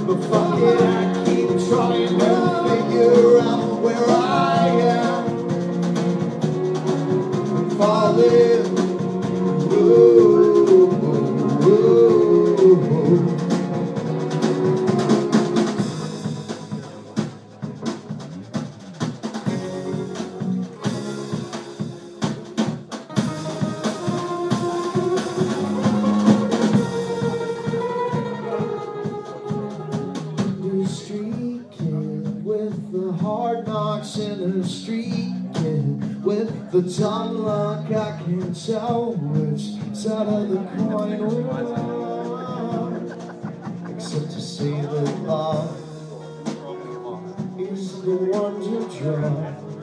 But fuck it, I keep trying to figure out where I am. Falling. Ooh, ooh, ooh. With the hard knocks in the street kid, with the dumb luck I can't tell which side of the coin we're on, except to say that love is the one to draw.